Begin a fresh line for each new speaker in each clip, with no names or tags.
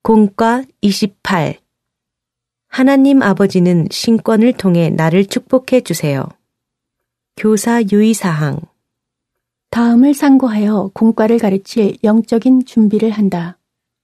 공과 28. 하나님 아버지는 신권을 통해 나를 축복해 주세요. 교사 유의사항.
다음을 상고하여 공과를 가르칠 영적인 준비를 한다.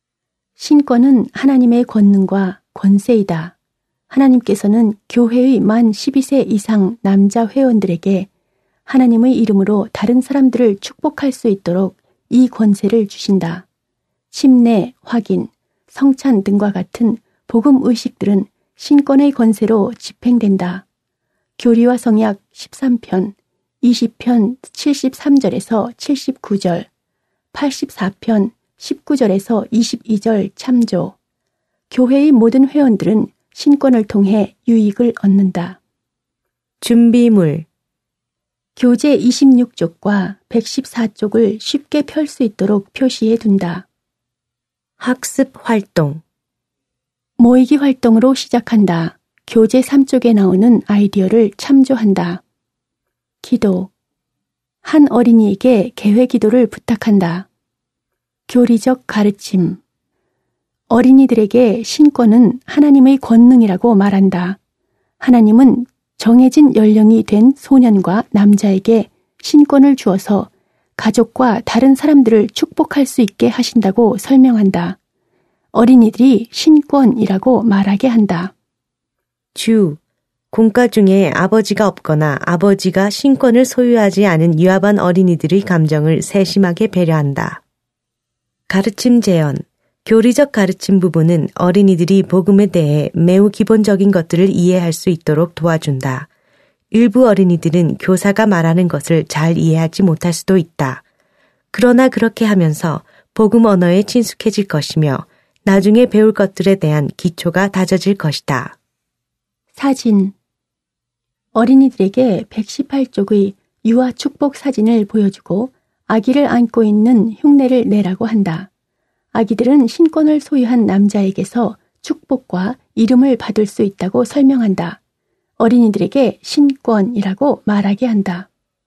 신권은 하나님의 권능과 권세이다. 하나님께서는 교회의 만 12세 이상 남자 회원들에게 하나님의 이름으로 다른 사람들을 축복할 수 있도록 이 권세를 주신다. 침례, 확인, 성찬 등과 같은 복음 의식들은 신권의 권세로 집행된다. 교리와 성약 13편, 20편 73절에서 79절, 84편 19절에서 22절 참조. 교회의 모든 회원들은 신권을 통해 유익을 얻는다.
준비물.
교재 26쪽과 114쪽을 쉽게 펼 수 있도록 표시해 둔다.
학습 활동.
모이기 활동으로 시작한다. 교재 3쪽에 나오는 아이디어를 참조한다. 기도. 한 어린이에게 개회 기도를 부탁한다. 교리적 가르침. 어린이들에게 신권은 하나님의 권능이라고 말한다. 하나님은 정해진 연령이 된 소년과 남자에게 신권을 주어서 가족과 다른 사람들을 축복할 수 있게 하신다고 설명한다. 어린이들이 신권이라고 말하게 한다.
주. 공과 중에 아버지가 없거나 아버지가 신권을 소유하지 않은 유아반 어린이들의 감정을 세심하게 배려한다. 가르침 재현. 교리적 가르침 부분은 어린이들이 복음에 대해 매우 기본적인 것들을 이해할 수 있도록 도와준다. 일부 어린이들은 교사가 말하는 것을 잘 이해하지 못할 수도 있다. 그러나 그렇게 하면서 복음 언어에 친숙해질 것이며 나중에 배울 것들에 대한 기초가 다져질 것이다.
사진. 어린이들에게 118쪽의 유아 축복 사진을 보여주고 아기를 안고 있는 흉내를 내라고 한다. 아기들은 신권을 소유한 남자에게서 축복과 이름을 받을 수 있다고 설명한다. 어린이들에게 신권이라고 말하게 한다.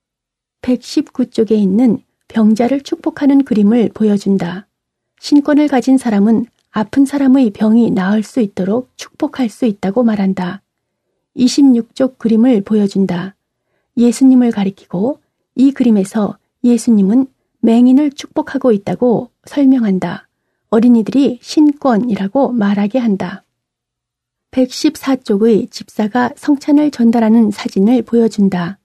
119쪽에 있는 병자를 축복하는 그림을 보여준다. 신권을 가진 사람은 아픈 사람의 병이 나을 수 있도록 축복할 수 있다고 말한다. 26쪽 그림을 보여준다. 예수님을 가리키고 이 그림에서 예수님은 맹인을 축복하고 있다고 설명한다. 어린이들이 신권이라고 말하게 한다. 114쪽의 집사가 성찬을 전달하는 사진을 보여준다.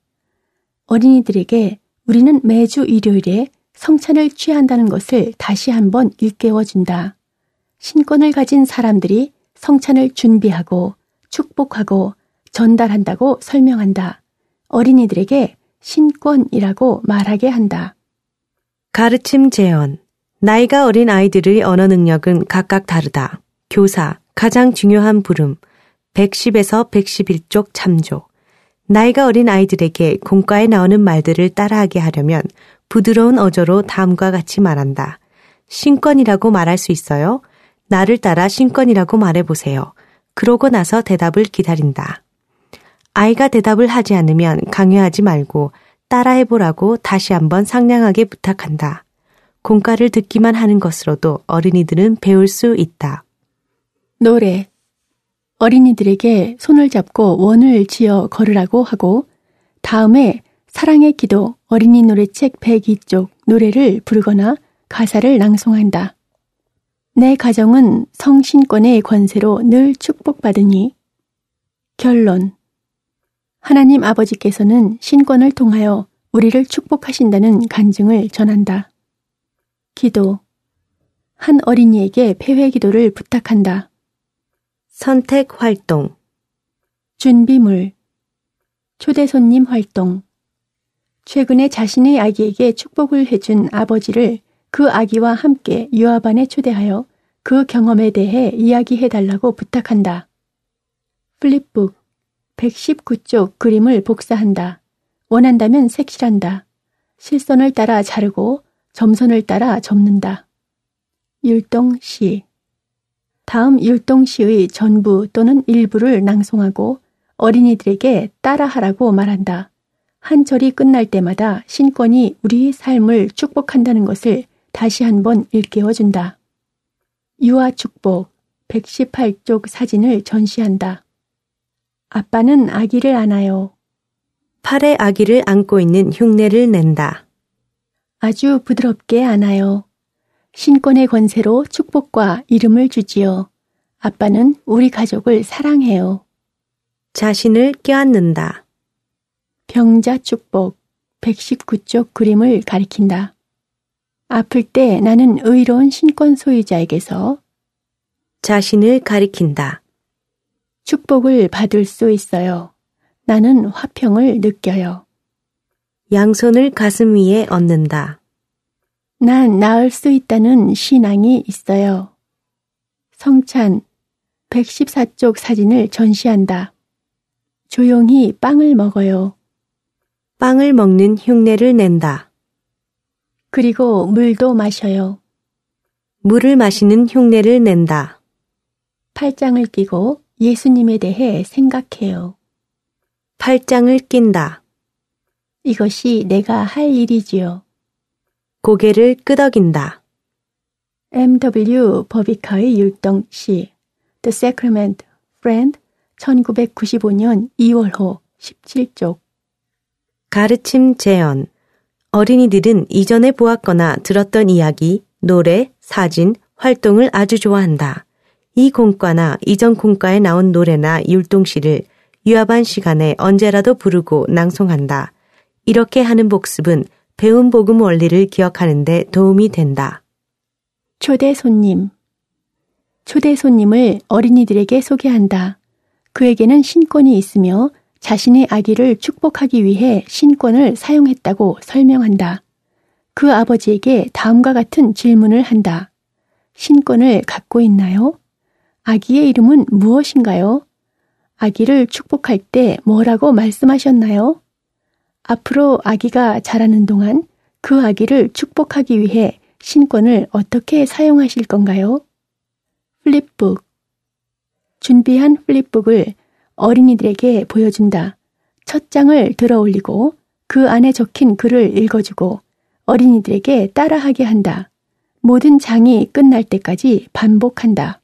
어린이들에게 우리는 매주 일요일에 성찬을 취한다는 것을 다시 한번 일깨워준다. 신권을 가진 사람들이 성찬을 준비하고 축복하고 전달한다고 설명한다. 어린이들에게 신권이라고 말하게 한다.
가르침 재현. 나이가 어린 아이들의 언어 능력은 각각 다르다. 교사, 가장 중요한 부름, 110에서 111쪽 참조. 나이가 어린 아이들에게 공과에 나오는 말들을 따라하게 하려면 부드러운 어조로 다음과 같이 말한다. 신권이라고 말할 수 있어요? 나를 따라 신권이라고 말해보세요. 그러고 나서 대답을 기다린다. 아이가 대답을 하지 않으면 강요하지 말고 따라해보라고 다시 한번 상냥하게 부탁한다. 공과를 듣기만 하는 것으로도 어린이들은 배울 수 있다.
노래. 어린이들에게 손을 잡고 원을 지어 걸으라고 하고 다음에 사랑의 기도 어린이 노래책 102쪽 노래를 부르거나 가사를 낭송한다. 내 가정은 성신권의 권세로 늘 축복받으니. 결론. 하나님 아버지께서는 신권을 통하여 우리를 축복하신다는 간증을 전한다. 기도. 한 어린이에게 폐회 기도를 부탁한다.
선택 활동.
준비물. 초대 손님 활동. 최근에 자신의 아기에게 축복을 해준 아버지를 그 아기와 함께 유아반에 초대하여 그 경험에 대해 이야기해달라고 부탁한다. 플립북. 119쪽 그림을 복사한다. 원한다면 색칠한다. 실선을 따라 자르고 점선을 따라 접는다. 율동시. 다음 율동시의 전부 또는 일부를 낭송하고 어린이들에게 따라하라고 말한다. 한 절이 끝날 때마다 신권이 우리의 삶을 축복한다는 것을 다시 한번 일깨워준다. 유아 축복 118쪽 사진을 전시한다. 아빠는 아기를 안아요.
팔에 아기를 안고 있는 흉내를 낸다.
아주 부드럽게 안아요. 신권의 권세로 축복과 이름을 주지요. 아빠는 우리 가족을 사랑해요.
자신을 껴안는다.
병자 축복 119쪽 그림을 가리킨다. 아플 때 나는 의로운 신권 소유자에게서
자신을 가리킨다.
축복을 받을 수 있어요. 나는 화평을 느껴요.
양손을 가슴 위에 얹는다.
난 나을 수 있다는 신앙이 있어요. 성찬 114쪽 사진을 전시한다. 조용히 빵을 먹어요.
빵을 먹는 흉내를 낸다.
그리고 물도 마셔요.
물을 마시는 흉내를 낸다.
팔짱을 끼고 예수님에 대해 생각해요.
팔짱을 낀다.
이것이 내가 할 일이지요.
고개를 끄덕인다.
M.W. 버비카의 율동시 The Sacrament, Friend 1995년 2월호 17쪽
가르침 재현. 어린이들은 이전에 보았거나 들었던 이야기, 노래, 사진, 활동을 아주 좋아한다. 이 공과나 이전 공과에 나온 노래나 율동시를 유아반 시간에 언제라도 부르고 낭송한다. 이렇게 하는 복습은 배운 복음 원리를 기억하는 데 도움이 된다.
초대 손님. 초대 손님을 어린이들에게 소개한다. 그에게는 신권이 있으며 자신의 아기를 축복하기 위해 신권을 사용했다고 설명한다. 그 아버지에게 다음과 같은 질문을 한다. 신권을 갖고 있나요? 아기의 이름은 무엇인가요? 아기를 축복할 때 뭐라고 말씀하셨나요? 앞으로 아기가 자라는 동안 그 아기를 축복하기 위해 신권을 어떻게 사용하실 건가요? 플립북. 준비한 플립북을 어린이들에게 보여준다. 첫 장을 들어 올리고 그 안에 적힌 글을 읽어주고 어린이들에게 따라하게 한다. 모든 장이 끝날 때까지 반복한다.